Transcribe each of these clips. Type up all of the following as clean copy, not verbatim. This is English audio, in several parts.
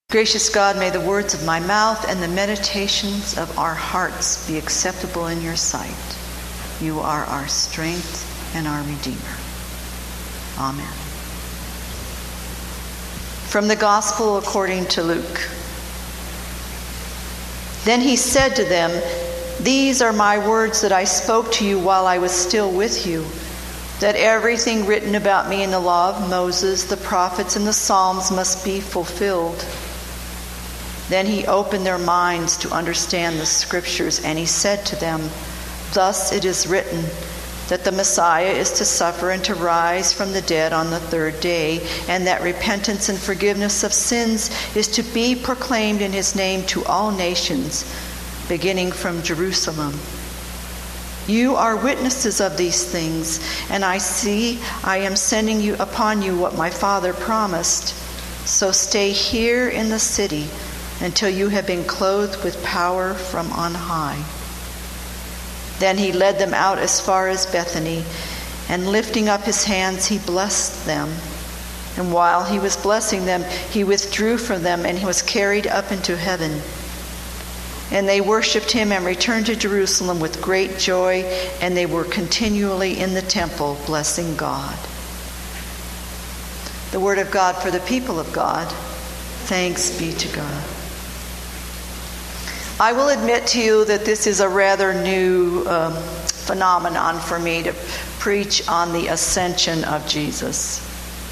Gracious God, may the words of my mouth and the meditations of our hearts be acceptable in your sight. You are our strength and our Redeemer. Amen. From the Gospel according to Luke. Then he said to them, "These are my words that I spoke to you while I was still with you, that everything written about me in the law of Moses, the prophets, and the Psalms must be fulfilled." Then he opened their minds to understand the Scriptures, and he said to them, "Thus it is written, that the Messiah is to suffer and to rise from the dead on the third day, and that repentance and forgiveness of sins is to be proclaimed in his name to all nations, beginning from Jerusalem. You are witnesses of these things, and I am sending you upon you what my Father promised. So stay here in the city until you have been clothed with power from on high." Then he led them out as far as Bethany, and lifting up his hands, he blessed them. And while he was blessing them, he withdrew from them, and he was carried up into heaven. And they worshipped him and returned to Jerusalem with great joy, and they were continually in the temple blessing God. The word of God for the people of God. Thanks be to God. I will admit to you that this is a rather new phenomenon for me to preach on the ascension of Jesus.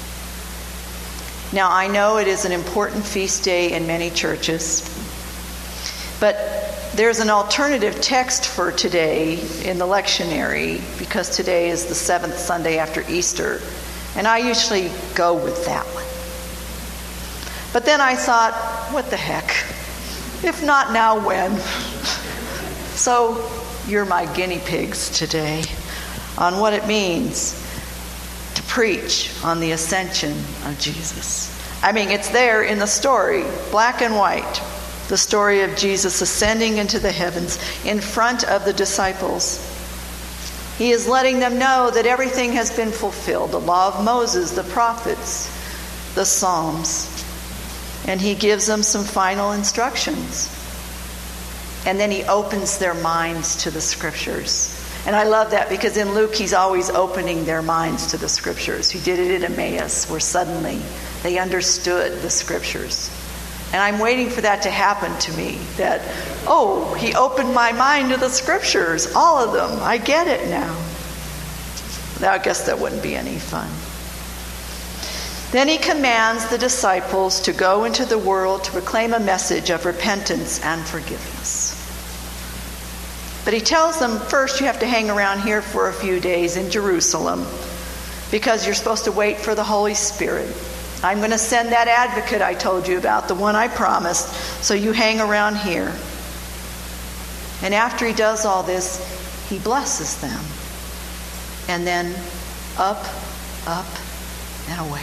Now, I know it is an important feast day in many churches, but there's an alternative text for today in the lectionary because today is the 7th Sunday after Easter, and I usually go with that one. But then I thought, what the heck? If not now, when? So you're my guinea pigs today on what it means to preach on the ascension of Jesus. I mean, it's there in the story, black and white, the story of Jesus ascending into the heavens in front of the disciples. He is letting them know that everything has been fulfilled, the law of Moses, the prophets, the Psalms. And he gives them some final instructions. And then he opens their minds to the Scriptures. And I love that because in Luke, he's always opening their minds to the Scriptures. He did it at Emmaus, where suddenly they understood the Scriptures. And I'm waiting for that to happen to me. That, oh, he opened my mind to the Scriptures. All of them. I get it now. I guess that wouldn't be any fun. Then he commands the disciples to go into the world to proclaim a message of repentance and forgiveness. But he tells them, first you have to hang around here for a few days in Jerusalem because you're supposed to wait for the Holy Spirit. I'm going to send that advocate I told you about, the one I promised, so you hang around here. And after he does all this, he blesses them. And then up, and away.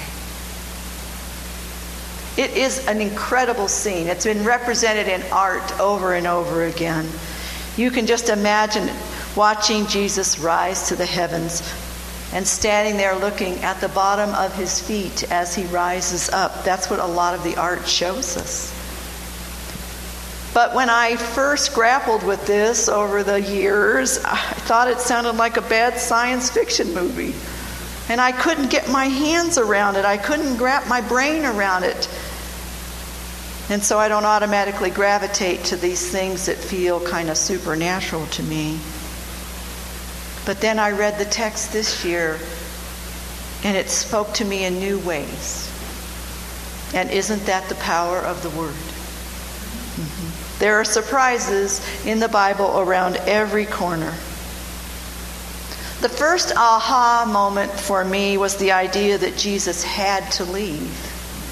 It is an incredible scene. It's been represented in art over and over again. You can just imagine watching Jesus rise to the heavens and standing there looking at the bottom of his feet as he rises up. That's what a lot of the art shows us. But when I first grappled with this over the years, I thought it sounded like a bad science fiction movie. And I couldn't get my hands around it. I couldn't wrap my brain around it. And so I don't automatically gravitate to these things that feel kind of supernatural to me. But then I read the text this year, and it spoke to me in new ways. And isn't that the power of the Word? Mm-hmm. There are surprises in the Bible around every corner. The first aha moment for me was the idea that Jesus had to leave.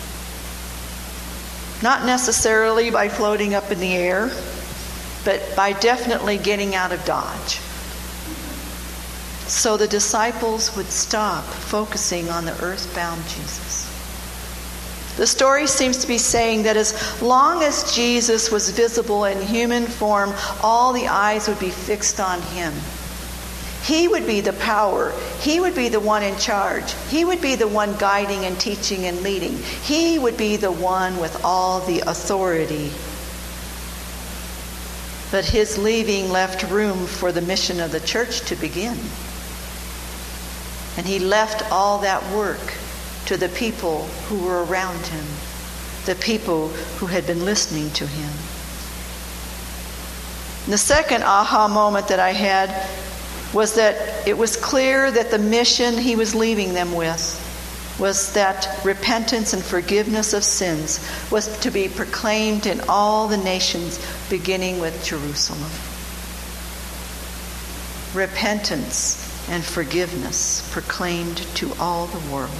Not necessarily by floating up in the air, but by definitely getting out of Dodge. So the disciples would stop focusing on the earthbound Jesus. The story seems to be saying that as long as Jesus was visible in human form, all the eyes would be fixed on him. He would be the power. He would be the one in charge. He would be the one guiding and teaching and leading. He would be the one with all the authority. But his leaving left room for the mission of the church to begin. And he left all that work to the people who were around him, the people who had been listening to him. The second aha moment that I had was that it was clear that the mission he was leaving them with was that repentance and forgiveness of sins was to be proclaimed in all the nations, beginning with Jerusalem. Repentance and forgiveness proclaimed to all the world.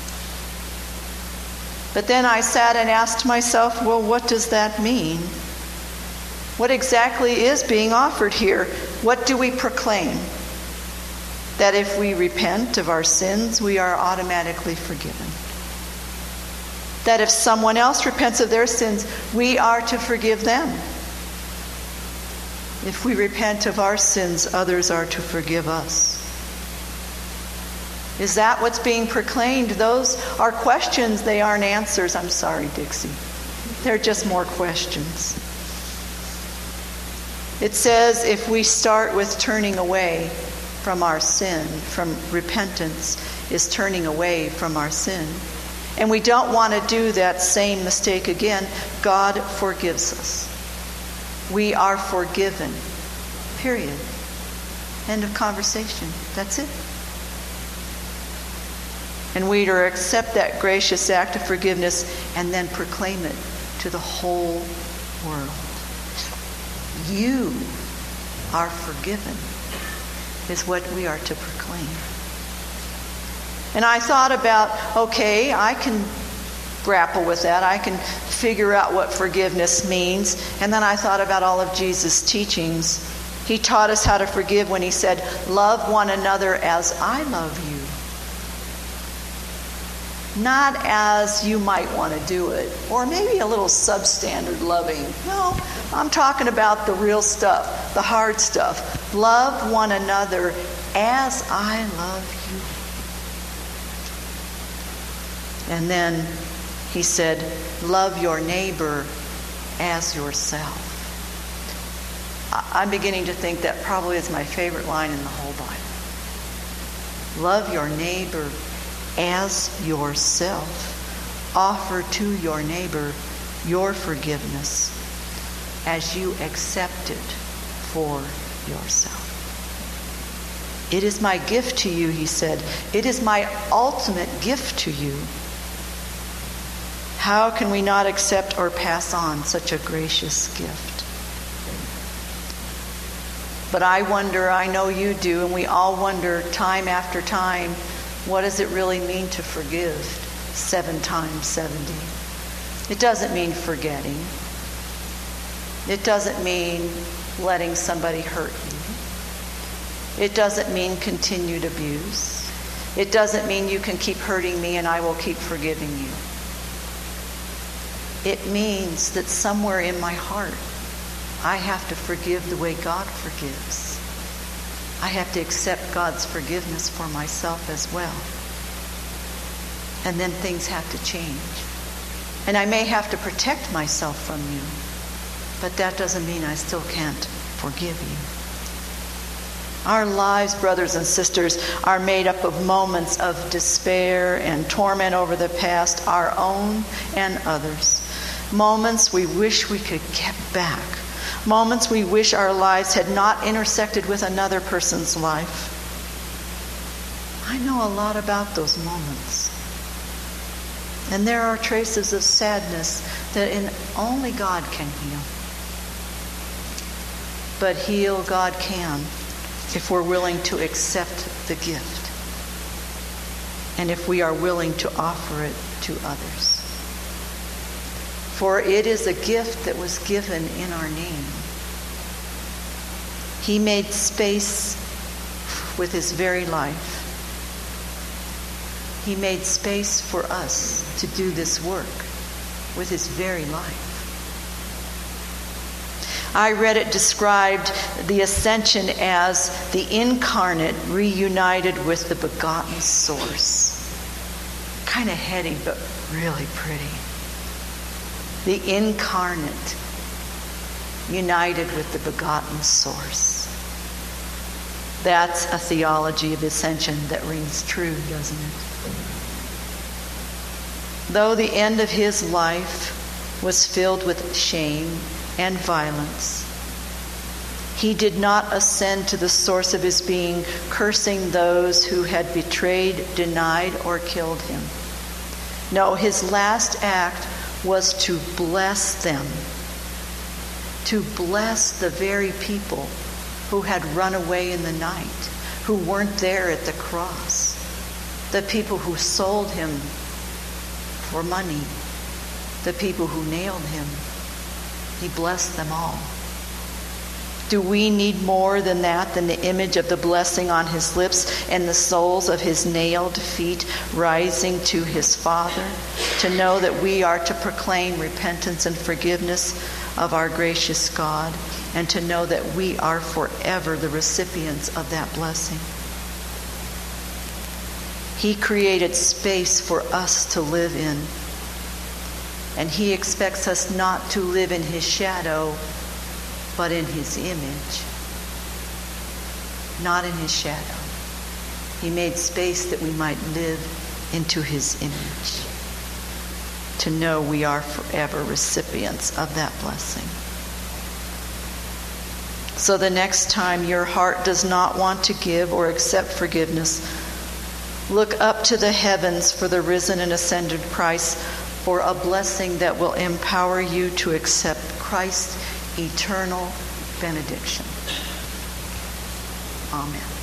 But then I sat and asked myself, well, what does that mean? What exactly is being offered here? What do we proclaim? That if we repent of our sins, we are automatically forgiven. That if someone else repents of their sins, we are to forgive them. If we repent of our sins, others are to forgive us. Is that what's being proclaimed? Those are questions. They aren't answers. I'm sorry, Dixie. They're just more questions. It says if we start with turning away from our sin, from repentance is turning away from our sin, and we don't want to do that same mistake again, God forgives us. We are forgiven. Period. End of conversation. That's it. And we are to accept that gracious act of forgiveness and then proclaim it to the whole world. You are forgiven is what we are to proclaim. And I thought about, okay, I can grapple with that. I can figure out what forgiveness means. And then I thought about all of Jesus' teachings. He taught us how to forgive when he said, love one another as I love you. Not as you might want to do it, or maybe a little substandard loving. No, I'm talking about the real stuff, the hard stuff. Love one another as I love you. And then he said, love your neighbor as yourself. I'm beginning to think that probably is my favorite line in the whole Bible. Love your neighbor as yourself. Offer to your neighbor your forgiveness as you accept it for yourself. It is my gift to you, he said. It is my ultimate gift to you. How can we not accept or pass on such a gracious gift? But I wonder, I know you do, and we all wonder time after time, what does it really mean to forgive 7 times 70? It doesn't mean forgetting. It doesn't mean letting somebody hurt you. It doesn't mean continued abuse. It doesn't mean you can keep hurting me and I will keep forgiving you. It means that somewhere in my heart, I have to forgive the way God forgives. I have to accept God's forgiveness for myself as well. And then things have to change. And I may have to protect myself from you, but that doesn't mean I still can't forgive you. Our lives, brothers and sisters, are made up of moments of despair and torment over the past, our own and others. Moments we wish we could get back. Moments we wish our lives had not intersected with another person's life. I know a lot about those moments. And there are traces of sadness that only God can heal. But heal God can if we're willing to accept the gift. And if we are willing to offer it to others. For it is a gift that was given in our name. He made space with his very life. He made space for us to do this work with his very life. I read it described the ascension as the incarnate reunited with the begotten source. Kind of heady, but really pretty. The incarnate united with the begotten source. That's a theology of ascension that rings true, doesn't it? Though the end of his life was filled with shame and violence, he did not ascend to the source of his being, cursing those who had betrayed, denied, or killed him. No, his last act was to bless them, to bless the very people who had run away in the night, who weren't there at the cross, the people who sold him for money, the people who nailed him. He blessed them all. Do we need more than that, than the image of the blessing on his lips and the soles of his nailed feet rising to his Father, to know that we are to proclaim repentance and forgiveness of our gracious God, and to know that we are forever the recipients of that blessing? He created space for us to live in, and he expects us not to live in his shadow, but in his image. Not in his shadow. He made space that we might live into his image, to know we are forever recipients of that blessing. So the next time your heart does not want to give or accept forgiveness, look up to the heavens for the risen and ascended Christ, for a blessing that will empower you to accept Christ's eternal benediction. Amen.